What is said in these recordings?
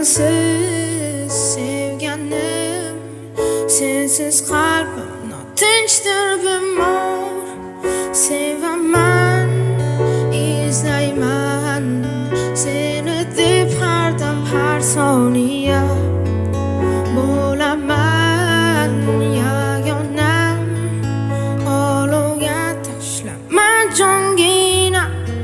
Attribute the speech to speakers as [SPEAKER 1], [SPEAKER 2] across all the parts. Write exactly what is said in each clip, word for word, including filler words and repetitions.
[SPEAKER 1] sensiz sevganim, sensiz qalbim notinchdir bemor. Sevaman, izlayman seni deb har dam har soniya. Bo'laman yagonam, olovga tashlama jongina.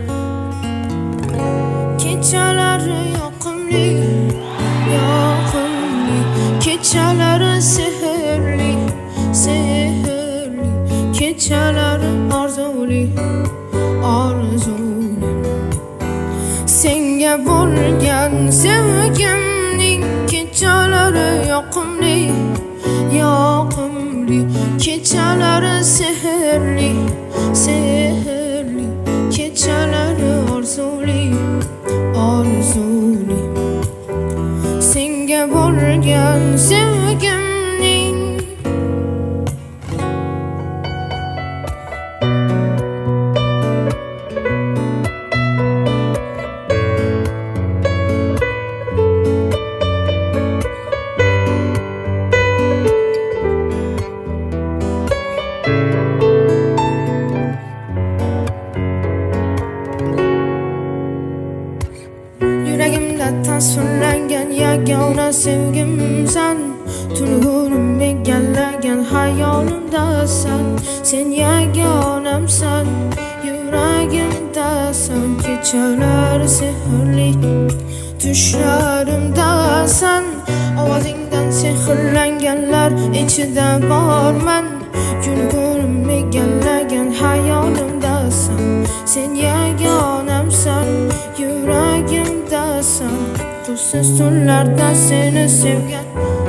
[SPEAKER 1] Kechalari yoqimli, yoqimli, kechalari sehrli, sehrli, kechalari orzuli, orzuli. Senga bo'lgan sevgimning kechalari yoqimli, yoqimli, kechalari sehrli, sehrli, kechalari orzuli, orzuli. Senga bo'lgan sevgimning yuragimda tasvirlangan yagona sevgimsan. Tuyg'unim egallagan hayolimdasan. Sen yagonamsan, yuragimdasan. Kechalar sehrli, tushlarimdasan. Ovozingdan sehrlanganlar ichida borman. Tuyg'unim egallagan hayolimdasan. Sen yagonamsan, yuragimdasan. Qusiz tunlarda seni sevgan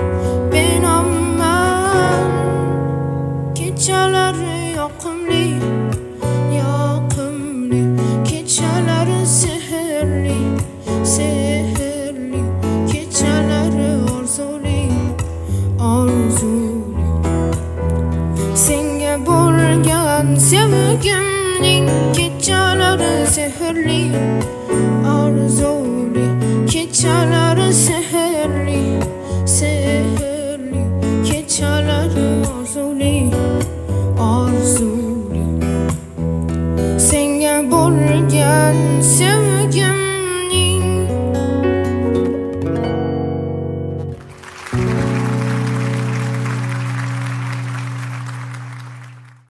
[SPEAKER 1] benomman. Kechalari yoqimli, yoqimli, kechalari sehrli, sehrli, kechalari orzuli, orzuli. Senga bo'lgan sevgimning kechalari sehrli, orzuli, kechalari sehrli, sehrli, kechalari orzuli, orzuli. Senga bo'lgan sevgimning